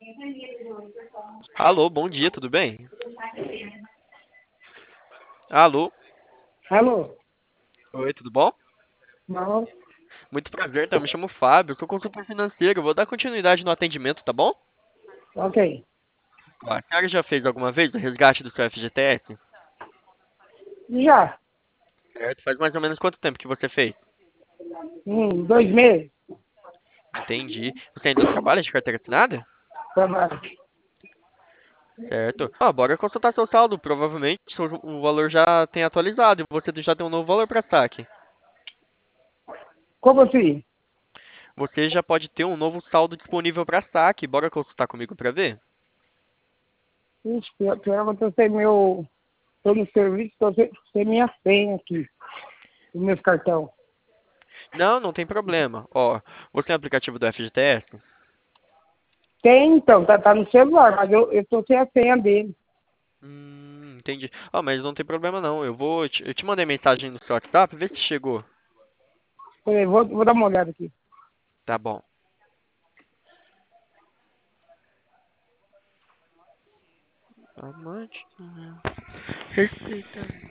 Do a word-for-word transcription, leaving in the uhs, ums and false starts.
Alô, bom dia, tudo bem? Alô, Alô? oi, tudo bom? Não? Muito prazer, tá? Eu me chamo Fábio, sou consultor financeiro. Vou dar continuidade no atendimento, tá bom? Ok. Ó, a senhora já fez alguma vez o resgate do seu F G T S? Já? Certo, faz mais ou menos quanto tempo que você fez? Em dois meses? Entendi. Você ainda trabalha de carteira assinada? Trabalho. Certo. Ah, bora consultar seu saldo. Provavelmente seu- o valor já tem atualizado e você já tem um novo valor para saque. Como assim? Você já pode ter um novo saldo disponível para saque. Bora consultar comigo para ver? Ixi, pior, pior que eu tô sem meu... Tô no serviço, tô sem, sem minha senha aqui. Do meu cartão. Não, não tem problema. Ó, você tem o aplicativo do F G T S? Tem, então. Tá, tá no celular, mas eu, eu tô sem a senha dele. Hum, entendi. Ah, mas não tem problema não. Eu vou, te- eu te mandei mensagem no seu WhatsApp, vê se chegou. Peraí, vou, vou dar uma olhada aqui. Tá bom. Amante, né? Respeita.